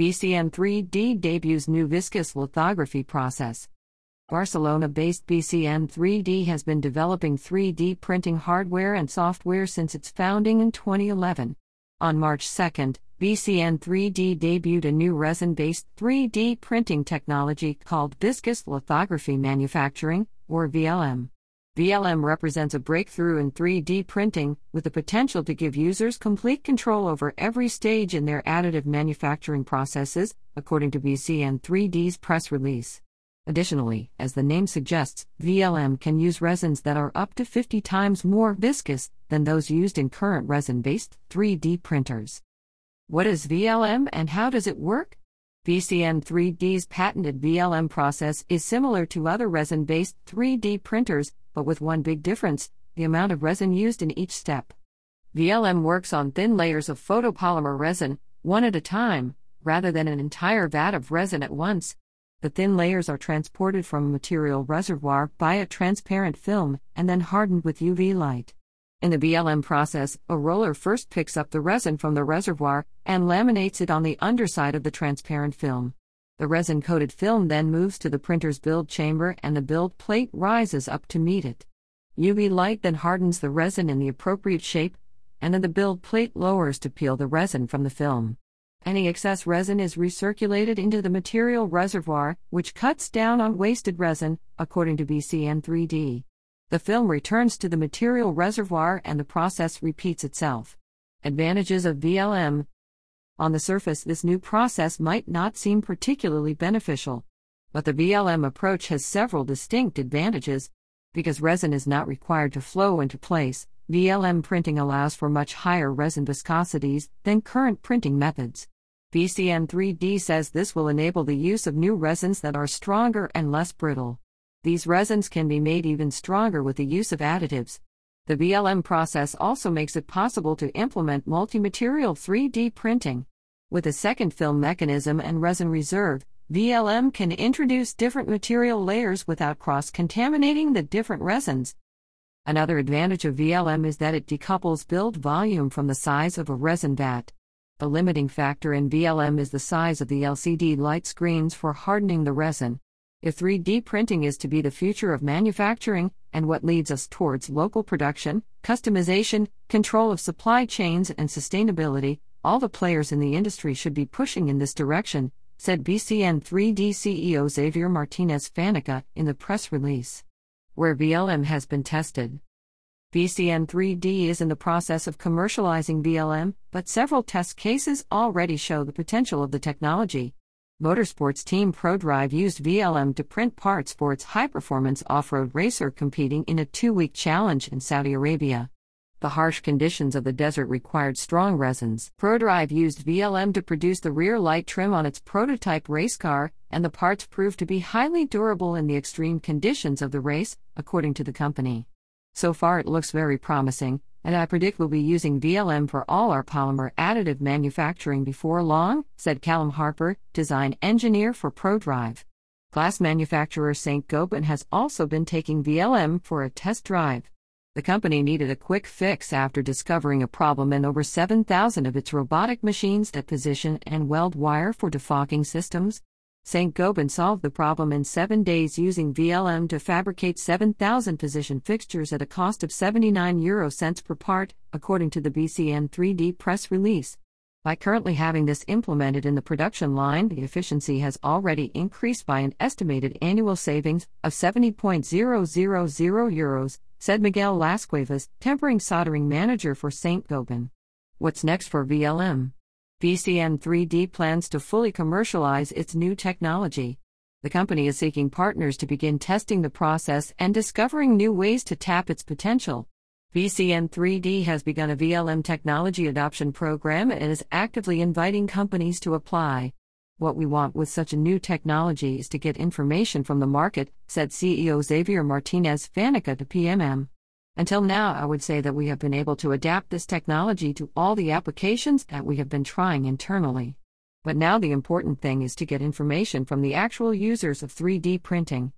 BCN3D debuts new viscous lithography process. Barcelona-based BCN3D has been developing 3D printing hardware and software since its founding in 2011. On March 2, BCN3D debuted a new resin-based 3D printing technology called viscous lithography manufacturing, or VLM. VLM represents a breakthrough in 3D printing, with the potential to give users complete control over every stage in their additive manufacturing processes, according to BCN3D's press release. Additionally, as the name suggests, VLM can use resins that are up to 50 times more viscous than those used in current resin-based 3D printers. What is VLM and how does it work? BCN3D's patented VLM process is similar to other resin-based 3D printers, but with one big difference: the amount of resin used in each step. VLM works on thin layers of photopolymer resin, one at a time, rather than an entire vat of resin at once. The thin layers are transported from a material reservoir by a transparent film and then hardened with UV light. In the VLM process, a roller first picks up the resin from the reservoir and laminates it on the underside of the transparent film. The resin-coated film then moves to the printer's build chamber and the build plate rises up to meet it. UV light then hardens the resin in the appropriate shape, and then the build plate lowers to peel the resin from the film. Any excess resin is recirculated into the material reservoir, which cuts down on wasted resin, according to BCN3D. The film returns to the material reservoir and the process repeats itself. Advantages of VLM. On the surface, this new process might not seem particularly beneficial. But the VLM approach has several distinct advantages. Because resin is not required to flow into place, VLM printing allows for much higher resin viscosities than current printing methods. BCN3D says this will enable the use of new resins that are stronger and less brittle. These resins can be made even stronger with the use of additives. The VLM process also makes it possible to implement multi-material 3D printing. With a second film mechanism and resin reserve, VLM can introduce different material layers without cross-contaminating the different resins. Another advantage of VLM is that it decouples build volume from the size of a resin vat. The limiting factor in VLM is the size of the LCD light screens for hardening the resin. If 3D printing is to be the future of manufacturing, and what leads us towards local production, customization, control of supply chains, and sustainability, all the players in the industry should be pushing in this direction, said BCN3D CEO Xavier Martinez Fanica in the press release. Where VLM has been tested. BCN3D is in the process of commercializing VLM, but several test cases already show the potential of the technology. Motorsports team ProDrive used VLM to print parts for its high-performance off-road racer competing in a 2-week challenge in Saudi Arabia. The harsh conditions of the desert required strong resins. ProDrive used VLM to produce the rear light trim on its prototype race car, and the parts proved to be highly durable in the extreme conditions of the race, according to the company. So far it looks very promising, and I predict we'll be using VLM for all our polymer additive manufacturing before long, said Callum Harper, design engineer for ProDrive. Glass manufacturer Saint-Gobain has also been taking VLM for a test drive. The company needed a quick fix after discovering a problem in over 7,000 of its robotic machines that position and weld wire for defogging systems. Saint-Gobain solved the problem in 7 days using VLM to fabricate 7,000 position fixtures at a cost of 79 euro cents per part, according to the BCN3D press release. By currently having this implemented in the production line, the efficiency has already increased by an estimated annual savings of 70.000 euros, said Miguel Lascuevas, tempering soldering manager for Saint-Gobain. What's next for VLM? BCN3D plans to fully commercialize its new technology. The company is seeking partners to begin testing the process and discovering new ways to tap its potential. BCN3D has begun a VLM technology adoption program and is actively inviting companies to apply. What we want with such a new technology is to get information from the market, said CEO Xavier Martinez Fanica to PMM. Until now, I would say that we have been able to adapt this technology to all the applications that we have been trying internally. But now the important thing is to get information from the actual users of 3D printing.